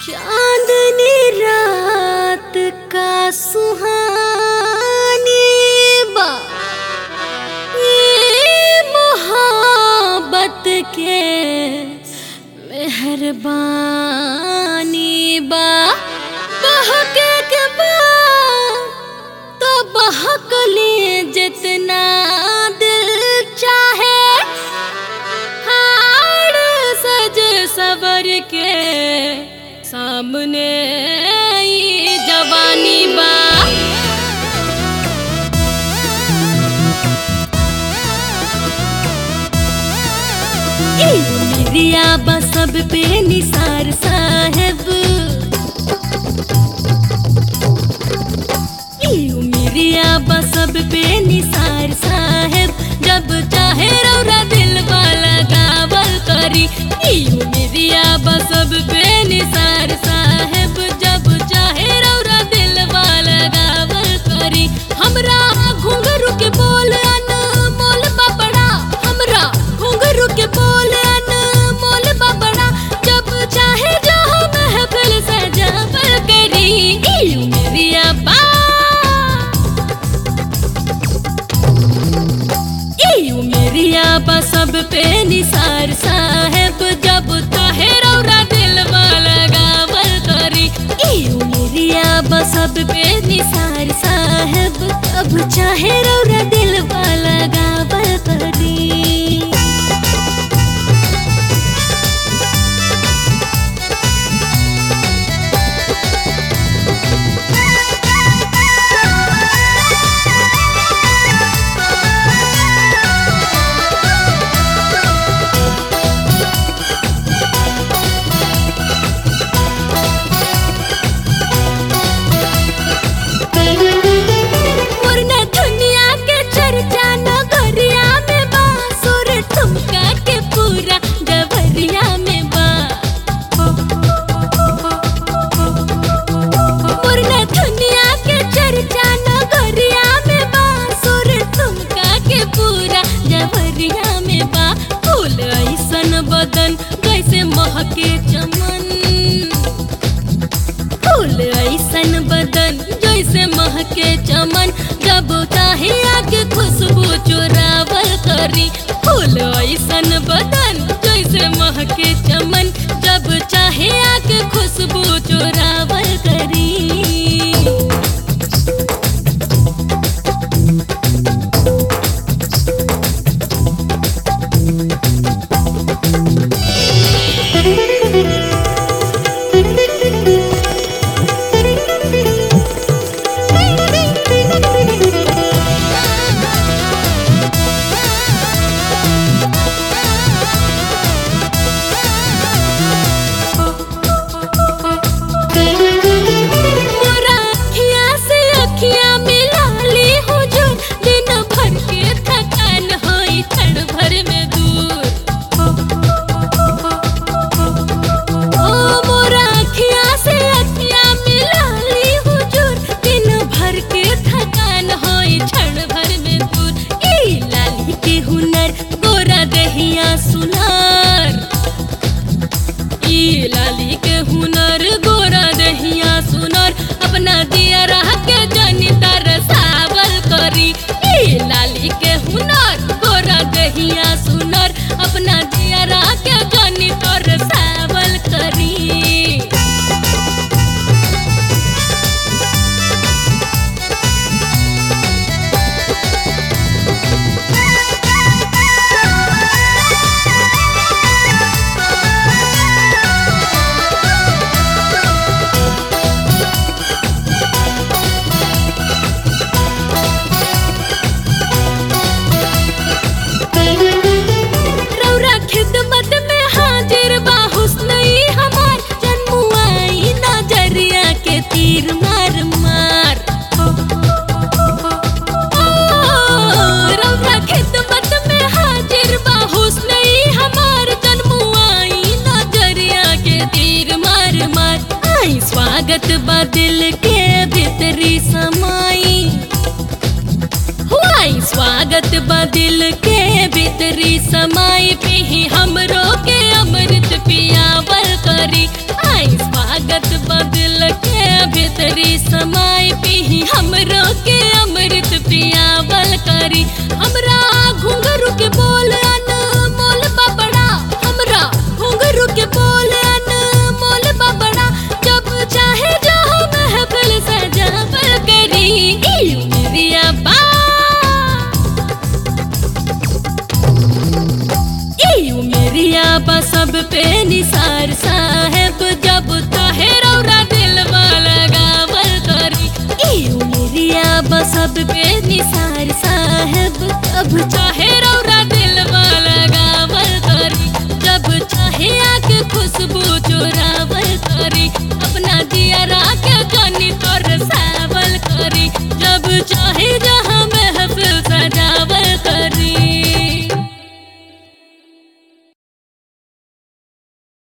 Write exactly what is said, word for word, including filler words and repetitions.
चांदनी रात का सुहानी बा, ये मोहब्बत के मेहरबानी बा। बहके के बा तो बहक लिए जितना दिल चाहे, हाड़ सज सवर के सामने ये जवानी बा। मेरिया बा सब पे निसार साहब, मेरिया बा सब पे निसार साहब, जब चाहे रौरा दिल वाला गावल करी। मेरिया बा सब पे निसार साहब, जब चाहे रौरा दिल वाला गावल करी। हमरा घुंघरू के बोल अनमोल बबड़ा, हमरा घुंघरू के बोल अनमोल बबड़ा, जब चाहे जो महफिल सजावल करी। मेरिया बा मेरिया बा सब पे निसार साहब, जब चाहे रौरा दिल वाला गावल करी। मेरिया बा सब पे निसार साहब, जब चाहे रौरा दिल वाला गावल करी। बदन कैसे महके चमन, फूल ऐसन बदन जैसे महके चमन, जब चाहे आके खुशबू चुरावल करी। फूल ऐसन बदन जैसे महके चमन, जब चाहे आके खुशबू चुरावल करी। लाली के हुनर गोरा दहिया सुनर, अपना दिया रह के जनी तरसावल करी। लाली के हुनर गोरा दहिया सुनर, अपना दिया रह के जनी तरसावल करी। तीर मार मार रौरा खिदमत में हाजिर बा, हुस्न हमार जन्मुआई नजरिया के तीर मार मार। आई स्वागत बा दिल के भीतरी समाई, हुआई स्वागत बा दिल के भीतरी समाई। पी हमरो के अमृत पियावल करी। आई स्वागत करी। हमरा घुंघरू के बोल अनमोल बाबड़ा, हमरा घुंघरू के बोल अनमोल बाबड़ा, जब चाहे जो महफिल सजावल करी। ई उमरिया बा, ई उमरिया बा सब पे निसार साहेब, जब चाहे रौरा दिलवा लगावल करी। ई उमरिया बा सब पे निसार साहेब, जब चाहे रौरा